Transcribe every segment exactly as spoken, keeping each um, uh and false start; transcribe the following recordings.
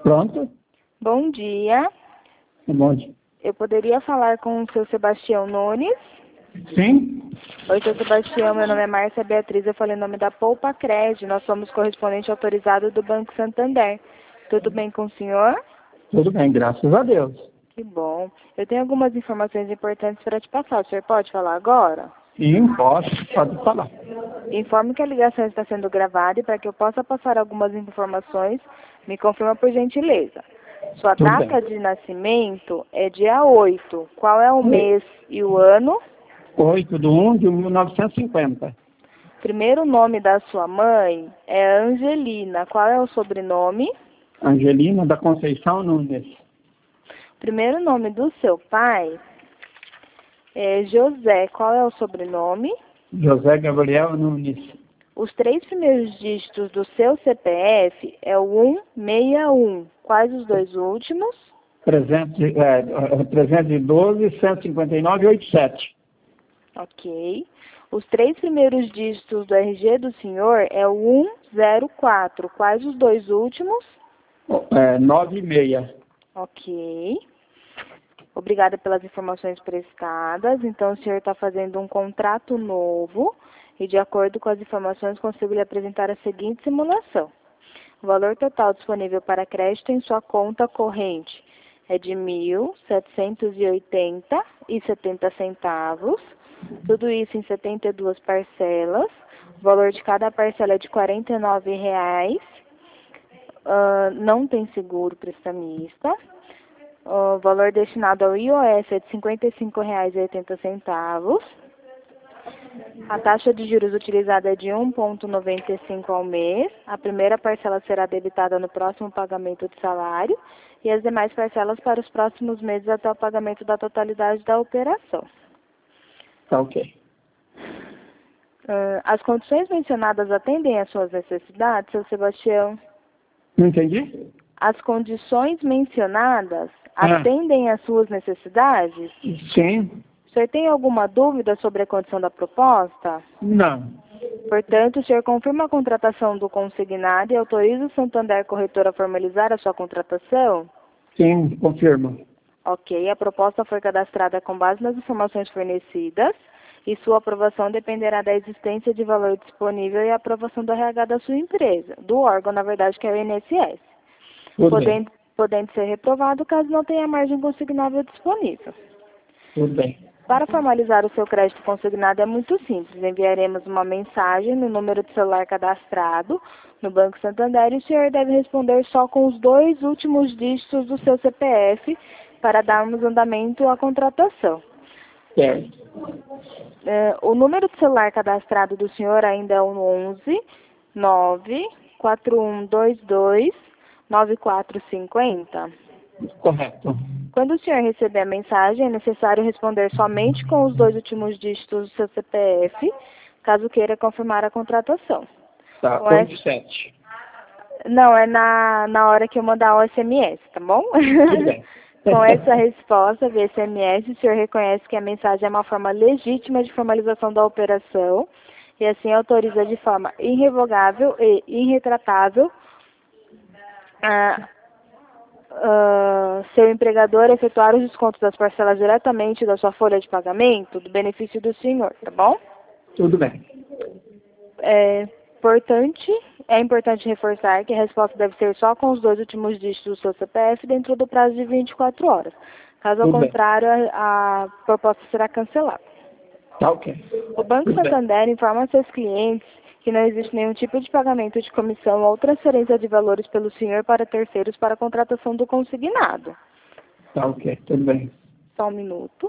Pronto? Bom dia. Bom dia. Eu poderia falar com o seu Sebastião Nunes? Sim? Oi, seu Sebastião. Meu nome é Márcia Beatriz. Eu falei em nome da Poupa Cred. Nós somos correspondente autorizado do Banco Santander. Tudo bem com o senhor? Tudo bem, graças a Deus. Que bom. Eu tenho algumas informações importantes para te passar. O senhor pode falar agora? Sim, posso, pode falar. Informe que a ligação está sendo gravada e para que eu possa passar algumas informações, me confirma por gentileza. Sua Tudo data bem. de nascimento é dia oito. Qual é o mês e o ano? oito de um de mil novecentos e cinquenta. Primeiro nome da sua mãe é Angelina. Qual é o sobrenome? Angelina da Conceição Nunes. Primeiro nome do seu pai é José. Qual é o sobrenome? José Gabriel Nunes. Os três primeiros dígitos do seu C P F é o cento e sessenta e um. Quais os dois últimos? trezentos, é, trezentos e doze, cento e cinquenta e nove e oitenta e sete. Ok. Os três primeiros dígitos do R G do senhor é o cento e quatro. Quais os dois últimos? É, nove e meia. Ok. Obrigada pelas informações prestadas. Então, o senhor está fazendo um contrato novo e, de acordo com as informações, consigo lhe apresentar a seguinte simulação. O valor total disponível para crédito em sua conta corrente é de mil setecentos e oitenta e setenta centavos. Tudo isso em setenta e duas parcelas. O valor de cada parcela é de quarenta e nove reais. Uh, não tem seguro prestamista. O valor destinado ao I O S é de cinquenta e cinco reais e oitenta centavos. A taxa de juros utilizada é de um vírgula noventa e cinco ao mês. A primeira parcela será debitada no próximo pagamento de salário e as demais parcelas para os próximos meses até o pagamento da totalidade da operação. Tá ok. Uh, as condições mencionadas atendem às suas necessidades, seu Sebastião? Não entendi? As condições mencionadas Ah. atendem às suas necessidades? Sim. O senhor tem alguma dúvida sobre a condição da proposta? Não. Portanto, o senhor confirma a contratação do consignado e autoriza o Santander Corretora a formalizar a sua contratação? Sim, confirmo. Ok, a proposta foi cadastrada com base nas informações fornecidas e sua aprovação dependerá da existência de valor disponível e a aprovação do R H da sua empresa, do órgão, na verdade, que é o I N S S. Tudo Podendo, bem. podendo ser reprovado caso não tenha margem consignável disponível. Tudo bem. Para formalizar o seu crédito consignado é muito simples. Enviaremos uma mensagem no número de celular cadastrado no Banco Santander e o senhor deve responder só com os dois últimos dígitos do seu C P F para darmos andamento à contratação. Certo. É, o número de celular cadastrado do senhor ainda é o onze nove quatro um dois dois nove quatro cinco zero. Correto. Quando o senhor receber a mensagem, é necessário responder somente com os dois últimos dígitos do seu C P F, caso queira confirmar a contratação. Tá, Com essa... oito sete. Não, é na, na hora que eu mandar o S M S, tá bom? Tudo bem. Com essa resposta via S M S, o senhor reconhece que a mensagem é uma forma legítima de formalização da operação e assim autoriza de forma irrevogável e irretratável a Uh, seu empregador efetuar os descontos das parcelas diretamente da sua folha de pagamento do benefício do senhor, tá bom? Tudo bem. É importante, é importante reforçar que a resposta deve ser só com os dois últimos dígitos do seu C P F dentro do prazo de vinte e quatro horas. Caso ao Tudo bem. contrário, a, a proposta será cancelada. Tá ok. O Banco Tudo bem. Santander informa seus clientes que não existe nenhum tipo de pagamento de comissão ou transferência de valores pelo senhor para terceiros para a contratação do consignado. Tá ok. Tudo bem. Só um minuto.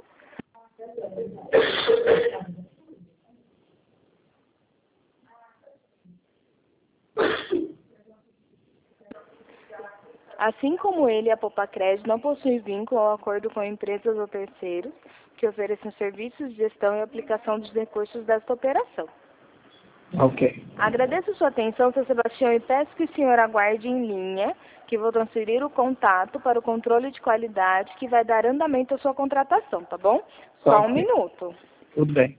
Assim como ele, a Popacred não possui vínculo ou acordo com empresas ou terceiros que ofereçam serviços de gestão e aplicação dos recursos desta operação. Ok. Agradeço sua atenção, seu Sebastião, e peço que o senhor aguarde em linha, que vou transferir o contato para o controle de qualidade que vai dar andamento à sua contratação, tá bom? Só um Ok. minuto. Tudo bem.